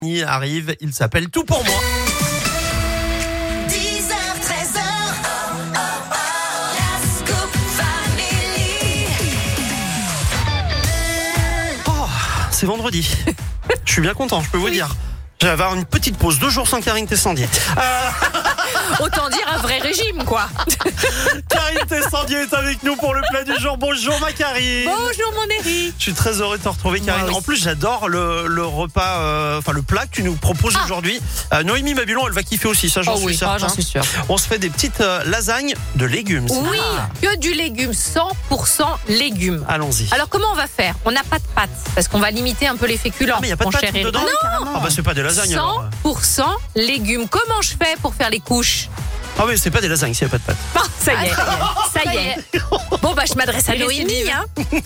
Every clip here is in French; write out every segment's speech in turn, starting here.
Il arrive, il s'appelle Tout pour moi. 10h, 13h, la Scoop Family. Oh, c'est vendredi. Je suis bien content, je peux vous dire. Je vais avoir une petite pause, 2 jours sans Karine Tessandier. Autant dire un vrai régime, quoi. Karine Tessandier est avec nous pour le plat du jour. Bonjour ma Karine. Bonjour mon Eric. Je suis très heureux de te retrouver Karine. Moi aussi. En plus j'adore le repas, le plat que tu nous proposes aujourd'hui. Noémie Mabulon, elle va kiffer aussi, ça j'en suis certain. j'en suis sûre. On se fait des petites lasagnes de légumes. Oui, que du légume, 100% légumes. Allons-y. Alors comment on va faire? On n'a pas de pâtes, parce qu'on va limiter un peu les féculents. Mais il n'y a pas de mon pâtes cher Eric. dedans Non, Ah bah c'est pas des lasagnes alors. 100% légumes. Comment je fais pour faire les couches? Ah oui, c'est pas des lasagnes s'il n'y a pas de pâtes. Bon, ça y est. Bon, bah, je m'adresse à Noémie. Hein.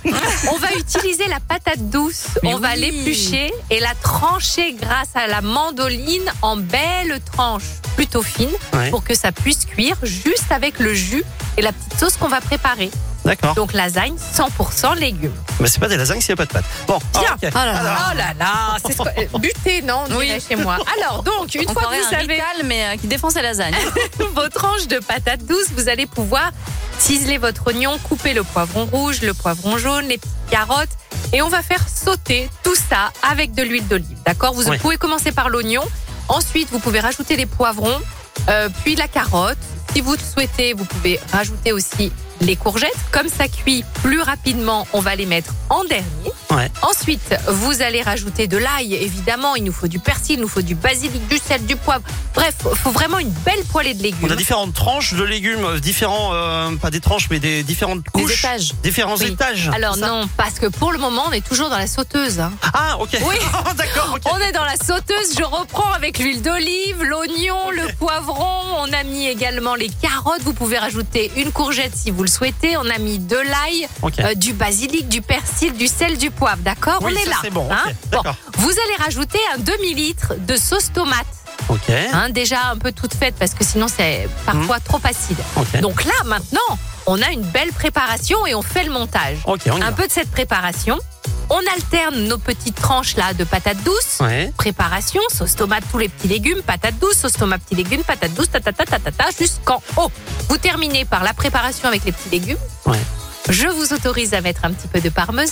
On va utiliser la patate douce. On va l'éplucher et la trancher grâce à la mandoline en belles tranches plutôt fines pour que ça puisse cuire juste avec le jus et la petite sauce qu'on va préparer. D'accord. Donc, lasagne 100% légumes. Mais c'est pas des lasagnes s'il n'y a pas de pâtes. Bon, Tiens. ok. Oh là là, c'est buté, non, on dirait chez moi. Alors, donc, une fois que vous savez mais qui défonce la lasagne. vos tranches de patates douces, vous allez pouvoir ciseler votre oignon, couper le poivron rouge, le poivron jaune, les petites carottes et on va faire sauter tout ça avec de l'huile d'olive. D'accord? Vous pouvez commencer par l'oignon. Ensuite, vous pouvez rajouter les poivrons, puis la carotte. Si vous le souhaitez, vous pouvez rajouter aussi les courgettes. Comme ça cuit plus rapidement, on va les mettre en dernier. Ouais. Ensuite, vous allez rajouter de l'ail, évidemment. Il nous faut du persil, il nous faut du basilic, du sel, du poivre. Bref, il faut vraiment une belle poêlée de légumes. On a différentes tranches de légumes, différents, pas des tranches, mais des différentes couches. Des étages. Différents Oui. étages. Alors c'est ça non, parce que pour le moment, on est toujours dans la sauteuse. Hein. Ah, ok. Oui. D'accord, ok. On est dans la sauteuse, je reprends avec l'huile d'olive, l'oignon, le poivron. On a mis également les carottes. Vous pouvez rajouter une courgette si vous le souhaitez. On a mis de l'ail, Ok. du basilic, du persil, du sel, du poivre. D'accord? Oui, On est ça, là. c'est bon, ok, Bon. d'accord. Vous allez rajouter un demi-litre de sauce tomate. Ok. Hein, déjà un peu toute faite parce que sinon c'est parfois trop acide. Ok. Donc là, maintenant, on a une belle préparation et on fait le montage. Ok, on y va. Un peu de cette préparation. On alterne nos petites tranches là de patates douces. Ouais. Préparation, sauce tomate, tous les petits légumes, patates douces, sauce tomate, petits légumes, patates douces, jusqu'en haut. Vous terminez par la préparation avec les petits légumes. Ouais. Je vous autorise à mettre un petit peu de parmesan.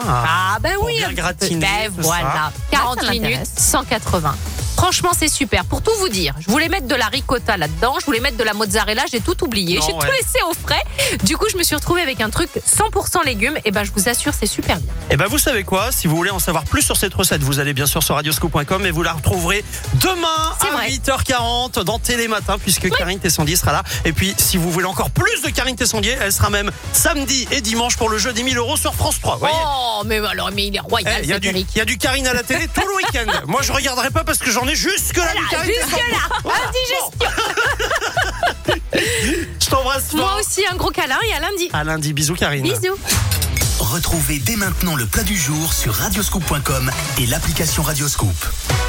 Ah ben Pour oui, bien un petit peu. gratiner, Ben tout voilà, 40 ça minutes, m'intéresse. 180. Franchement, c'est super. Pour tout vous dire, je voulais mettre de la ricotta là-dedans, je voulais mettre de la mozzarella, j'ai tout oublié, Non, j'ai tout laissé au frais. Du coup, je me suis retrouvée avec un truc 100% légumes. Et ben, je vous assure, c'est super bien. Et ben vous savez quoi, si vous voulez en savoir plus sur cette recette, vous allez bien sûr sur radioscoop.com et vous la retrouverez demain C'est à vrai. 8h40 dans Télématin puisque Karine Tessandier sera là. Et puis si vous voulez encore plus de Karine Tessandier, elle sera même samedi et dimanche pour le jeu des 1000 € sur France 3. Vous voyez Oh, mais alors, mais il est royal, Il y a cet du, Eric. il y a du Karine à la télé tout le week-end. Moi je regarderai pas parce que j'en ai jusque là du Karine Jusque Tessandier. là, Voilà. indigestion. Je t'embrasse Moi fort. aussi, un gros câlin et à lundi. À lundi, bisous Karine. Bisous. Retrouvez dès maintenant le plat du jour sur radioscoop.com et l'application Radioscoop.